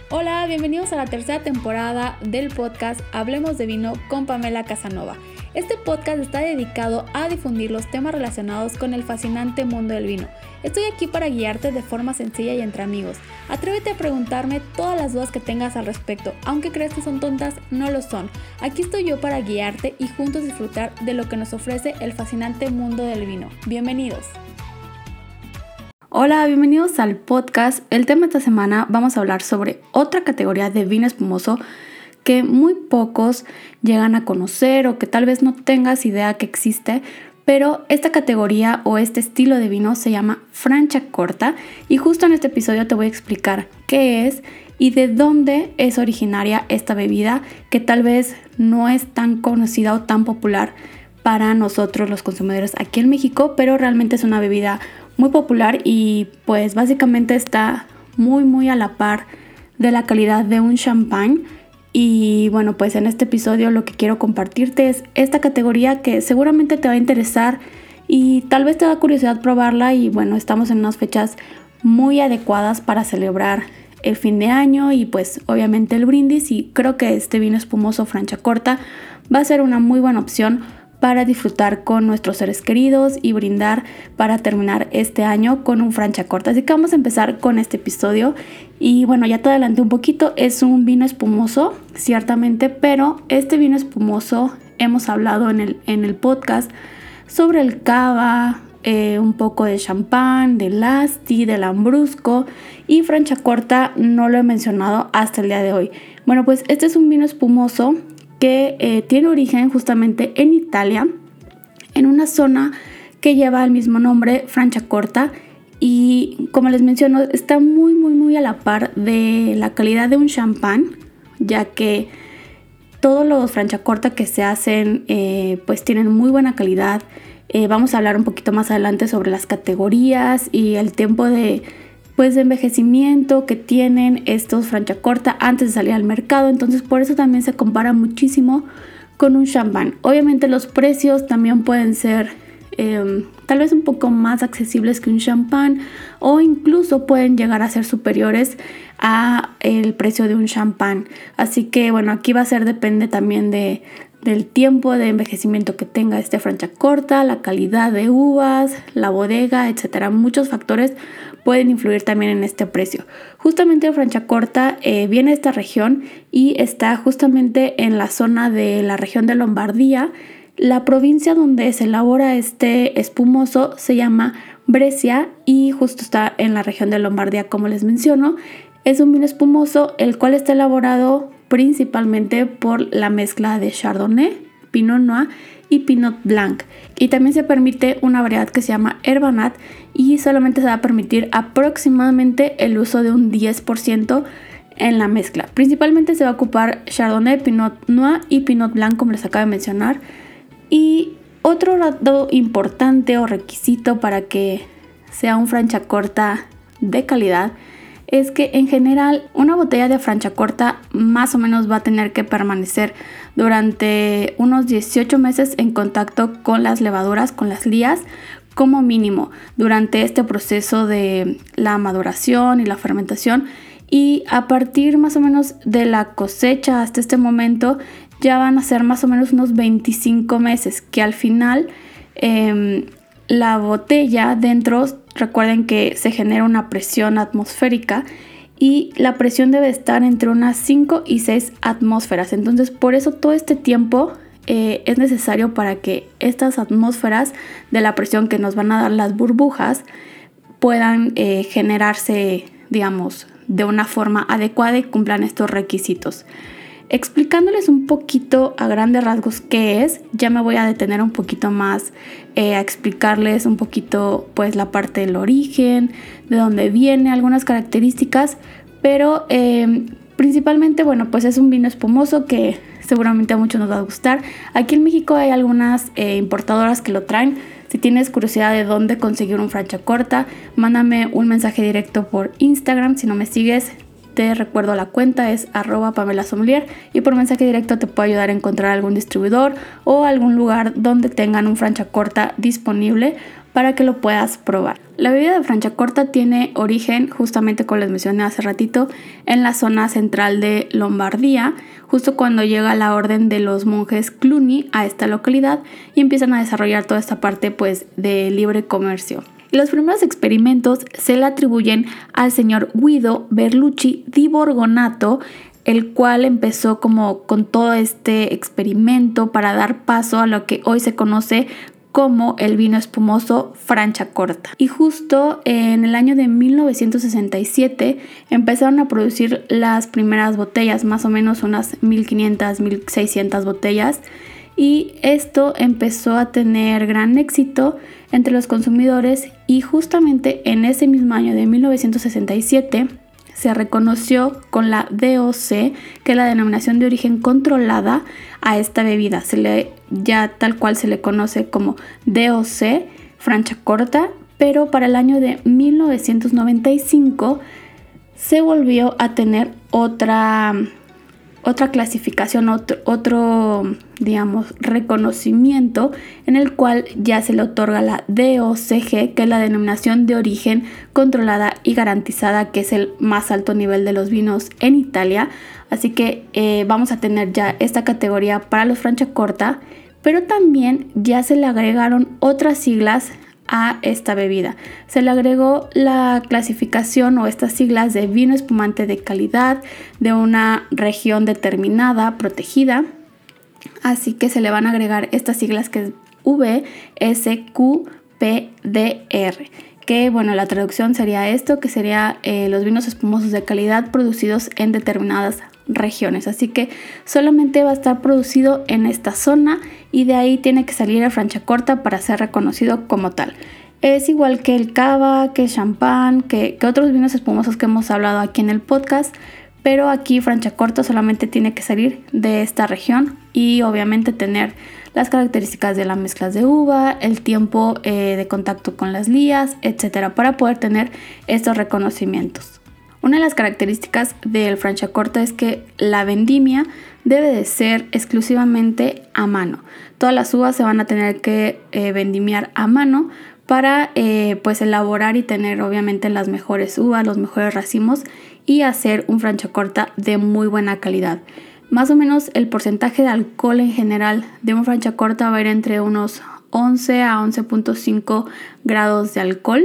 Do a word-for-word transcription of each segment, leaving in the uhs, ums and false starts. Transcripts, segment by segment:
Hola, bienvenidos a la tercera temporada del podcast Hablemos de Vino con Pamela Casanova. Este podcast está dedicado a difundir los temas relacionados con el fascinante mundo del vino. Estoy aquí para guiarte de forma sencilla y entre amigos. Atrévete a preguntarme todas las dudas que tengas al respecto. Aunque creas que son tontas, no lo son. Aquí estoy yo para guiarte y juntos disfrutar de lo que nos ofrece el fascinante mundo del vino. Bienvenidos. Hola, bienvenidos al podcast. El tema de esta semana vamos a hablar sobre otra categoría de vino espumoso que muy pocos llegan a conocer o que tal vez no tengas idea que existe, pero esta categoría o este estilo de vino se llama Franciacorta y justo en este episodio te voy a explicar qué es y de dónde es originaria esta bebida que tal vez no es tan conocida o tan popular para nosotros los consumidores aquí en México, pero realmente es una bebida muy popular y pues básicamente está muy muy a la par de la calidad de un champán. Y bueno, pues en este episodio lo que quiero compartirte es esta categoría que seguramente te va a interesar y tal vez te da curiosidad probarla. Y bueno, estamos en unas fechas muy adecuadas para celebrar el fin de año y pues obviamente el brindis, y creo que este vino espumoso Franciacorta va a ser una muy buena opción para disfrutar con nuestros seres queridos y brindar para terminar este año con un Franciacorta. Así que vamos a empezar con este episodio. Y bueno, ya te adelanté un poquito, es un vino espumoso, ciertamente, pero este vino espumoso hemos hablado en el, en el podcast sobre el cava, eh, un poco de champán, del asti, del lambrusco, y Franciacorta no lo he mencionado hasta el día de hoy. Bueno, pues este es un vino espumoso que eh, tiene origen justamente en Italia, en una zona que lleva el mismo nombre, Franciacorta, y como les menciono, está muy muy muy a la par de la calidad de un champán, ya que todos los Franciacorta que se hacen eh, pues tienen muy buena calidad. Eh, vamos a hablar un poquito más adelante sobre las categorías y el tiempo de pues de envejecimiento que tienen estos Franciacorta antes de salir al mercado. Entonces por eso también se compara muchísimo con un champán. Obviamente los precios también pueden ser eh, tal vez un poco más accesibles que un champán, o incluso pueden llegar a ser superiores a el precio de un champán. Así que bueno, aquí va a ser, depende también de del tiempo de envejecimiento que tenga este Franciacorta, la calidad de uvas, la bodega, etcétera. Muchos factores pueden influir también en este precio. Justamente Franciacorta eh, viene de esta región y está justamente en la zona de la región de Lombardía. La provincia donde se elabora este espumoso se llama Brescia y justo está en la región de Lombardía, como les menciono. Es un vino espumoso el cual está elaborado principalmente por la mezcla de Chardonnay, Pinot Noir y Pinot Blanc. Y también se permite una variedad que se llama Herbanat y solamente se va a permitir aproximadamente el uso de un diez por ciento en la mezcla. Principalmente se va a ocupar Chardonnay, Pinot Noir y Pinot Blanc, como les acabo de mencionar. Y otro dato importante o requisito para que sea un Franciacorta de calidad es que en general una botella de Franciacorta más o menos va a tener que permanecer durante unos dieciocho meses en contacto con las levaduras, con las lías, como mínimo durante este proceso de la maduración y la fermentación. Y a partir más o menos de la cosecha hasta este momento ya van a ser más o menos unos veinticinco meses, que al final eh, la botella dentro, recuerden que se genera una presión atmosférica y la presión debe estar entre unas cinco y seis atmósferas. Entonces por eso todo este tiempo eh, es necesario para que estas atmósferas de la presión que nos van a dar las burbujas puedan eh, generarse, digamos, de una forma adecuada y cumplan estos requisitos. Explicándoles un poquito a grandes rasgos qué es, ya me voy a detener un poquito más eh, a explicarles un poquito pues la parte del origen, de dónde viene, algunas características, pero eh, principalmente bueno, pues es un vino espumoso que seguramente a muchos nos va a gustar. Aquí en México hay algunas eh, importadoras que lo traen. Si tienes curiosidad de dónde conseguir un Franciacorta, mándame un mensaje directo por Instagram. Si no me sigues, te recuerdo la cuenta, es arroba Pamela Sommelier, y por mensaje directo te puedo ayudar a encontrar algún distribuidor o algún lugar donde tengan un Franciacorta disponible para que lo puedas probar. La bebida de Franciacorta tiene origen, justamente como les mencioné hace ratito, en la zona central de Lombardía, justo cuando llega la orden de los monjes Cluny a esta localidad y empiezan a desarrollar toda esta parte pues de libre comercio. Y los primeros experimentos se le atribuyen al señor Guido Berlucci di Borgonato, el cual empezó como con todo este experimento para dar paso a lo que hoy se conoce como el vino espumoso Franciacorta. Y justo en el año de mil novecientos sesenta y siete empezaron a producir las primeras botellas, más o menos unas mil quinientas, mil seiscientas botellas, y esto empezó a tener gran éxito entre los consumidores y justamente en ese mismo año de mil novecientos sesenta y siete se reconoció con la D O C, que es la denominación de origen controlada a esta bebida. Se le, ya tal cual se le conoce como D O C Franciacorta, pero para el año de mil novecientos noventa y cinco se volvió a tener otra, otra clasificación, otro, otro, digamos, reconocimiento en el cual ya se le otorga la D O C G, que es la denominación de origen controlada y garantizada, que es el más alto nivel de los vinos en Italia. Así que eh, vamos a tener ya esta categoría para los Franciacorta, pero también ya se le agregaron otras siglas a esta bebida. Se le agregó la clasificación o estas siglas de vino espumante de calidad de una región determinada, protegida. Así que se le van a agregar estas siglas que es V S Q P D R, que bueno, la traducción sería esto, que sería eh, los vinos espumosos de calidad producidos en determinadas regiones. Así que solamente va a estar producido en esta zona y de ahí tiene que salir el Franciacorta para ser reconocido como tal. Es igual que el cava, que el champán, que, que otros vinos espumosos que hemos hablado aquí en el podcast, pero aquí Franciacorta solamente tiene que salir de esta región y obviamente tener las características de las mezclas de uva, el tiempo eh, de contacto con las lías, etcétera, para poder tener estos reconocimientos. Una de las características del Franciacorta es que la vendimia debe de ser exclusivamente a mano. Todas las uvas se van a tener que eh, vendimiar a mano para eh, pues elaborar y tener obviamente las mejores uvas, los mejores racimos y hacer un Franciacorta de muy buena calidad. Más o menos el porcentaje de alcohol en general de un Franciacorta va a ir entre unos once a once punto cinco grados de alcohol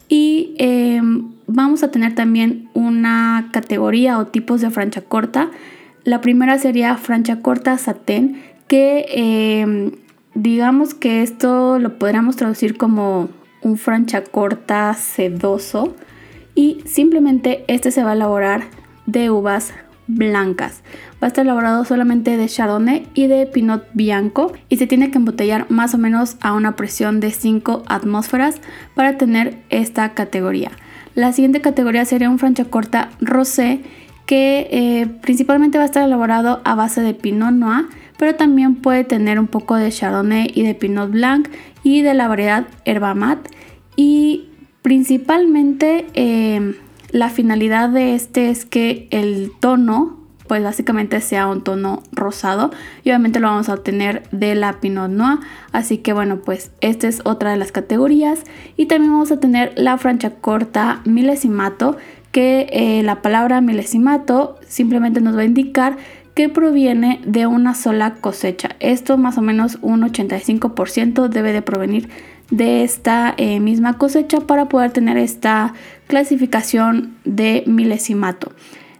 y eh, vamos a tener también una categoría o tipos de Franciacorta. La primera sería Franciacorta Satén, que eh, digamos que esto lo podríamos traducir como un Franciacorta sedoso y simplemente este se va a elaborar de uvas blancas. Va a estar elaborado solamente de Chardonnay y de Pinot Bianco y se tiene que embotellar más o menos a una presión de cinco atmósferas para tener esta categoría. La siguiente categoría sería un Franciacorta Rosé, que eh, principalmente va a estar elaborado a base de Pinot Noir, pero también puede tener un poco de Chardonnay y de Pinot Blanc y de la variedad Herba Mate. Y principalmente eh, la finalidad de este es que el tono pues básicamente sea un tono rosado y obviamente lo vamos a obtener de la Pinot Noir. Así que bueno, pues esta es otra de las categorías. Y también vamos a tener la Franciacorta Millesimato, que eh, la palabra milesimato simplemente nos va a indicar que proviene de una sola cosecha. Esto más o menos un ochenta y cinco por ciento debe de provenir de esta eh, misma cosecha para poder tener esta clasificación de milesimato.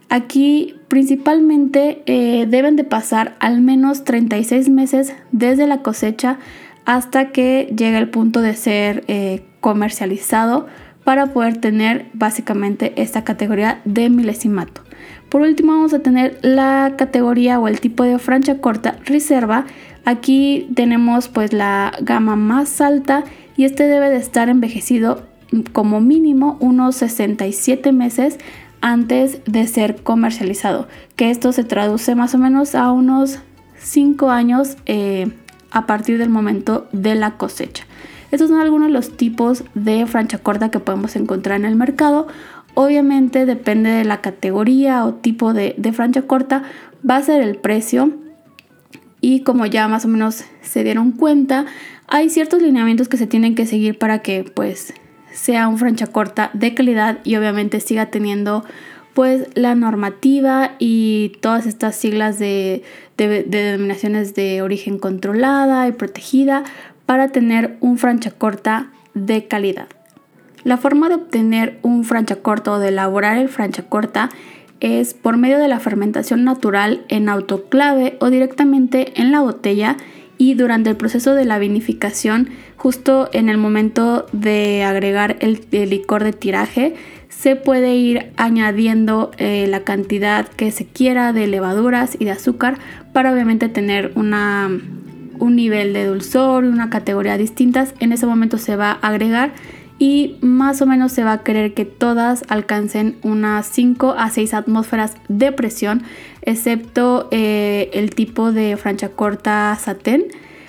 Aquí principalmente eh, deben de pasar al menos treinta y seis meses desde la cosecha hasta que llegue el punto de ser eh, comercializado para poder tener básicamente esta categoría de milesimato. Por último vamos a tener la categoría o el tipo de Franciacorta Riserva. Aquí tenemos pues la gama más alta y este debe de estar envejecido como mínimo unos sesenta y siete meses antes de ser comercializado, que esto se traduce más o menos a unos cinco años eh, a partir del momento de la cosecha. Estos son algunos de los tipos de Franciacorta que podemos encontrar en el mercado. Obviamente depende de la categoría o tipo de, de Franciacorta, va a ser el precio. Y como ya más o menos se dieron cuenta, Hay ciertos lineamientos que se tienen que seguir para que pues sea un Franciacorta de calidad y obviamente siga teniendo pues la normativa y todas estas siglas de, de, de denominaciones de origen controlada y protegida para tener un Franciacorta de calidad. La forma de obtener un Franciacorta o de elaborar el Franciacorta es por medio de la fermentación natural en autoclave o directamente en la botella, y durante el proceso de la vinificación, justo en el momento de agregar el, el licor de tiraje, se puede ir añadiendo eh, la cantidad que se quiera de levaduras y de azúcar para obviamente tener una, un nivel de dulzor y una categoría distintas. En ese momento se va a agregar y más o menos se va a querer que todas alcancen unas cinco a seis atmósferas de presión, excepto eh, el tipo de Franciacorta Satén.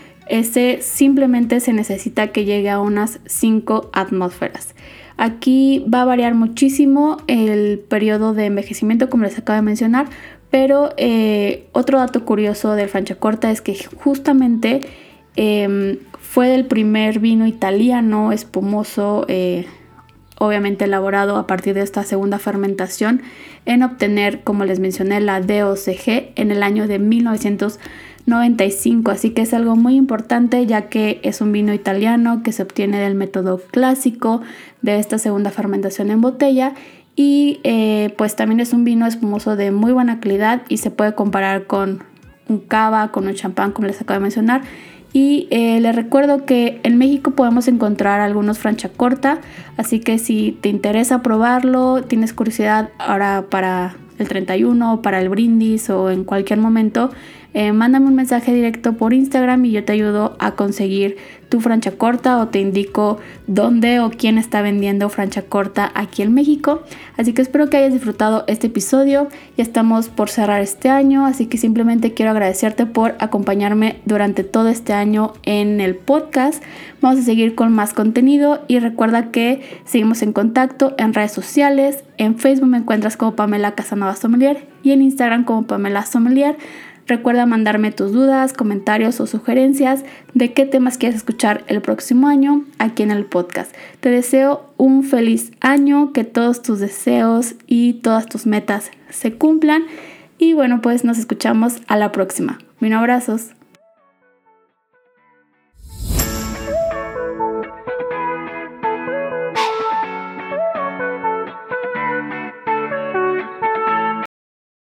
Ese simplemente se necesita que llegue a unas cinco atmósferas. Aquí va a variar muchísimo el periodo de envejecimiento, como les acabo de mencionar, pero eh, otro dato curioso del Franciacorta es que justamente eh, fue el primer vino italiano espumoso, eh, obviamente elaborado a partir de esta segunda fermentación, en obtener, como les mencioné, la D O C G en el año de mil novecientos noventa y cinco. Así que es algo muy importante, ya que es un vino italiano que se obtiene del método clásico de esta segunda fermentación en botella. Y eh, pues también es un vino espumoso de muy buena calidad y se puede comparar con un cava, con un champán, como les acabo de mencionar. Y eh, les recuerdo que en México podemos encontrar algunos Franciacorta, así que si te interesa probarlo, tienes curiosidad ahora para el treinta y uno, para el brindis o en cualquier momento, eh, mándame un mensaje directo por Instagram y yo te ayudo a conseguir tu Franciacorta o te indico dónde o quién está vendiendo Franciacorta aquí en México. Así que espero que hayas disfrutado este episodio. Ya estamos por cerrar este año, así que simplemente quiero agradecerte por acompañarme durante todo este año en el podcast. Vamos a seguir con más contenido y recuerda que seguimos en contacto en redes sociales. En Facebook me encuentras como Pamela Casanova Sommelier y en Instagram como Pamela Sommelier. Recuerda mandarme tus dudas, comentarios o sugerencias de qué temas quieres escuchar el próximo año aquí en el podcast. Te deseo un feliz año, que todos tus deseos y todas tus metas se cumplan. Y bueno, pues nos escuchamos a la próxima. Mil abrazos.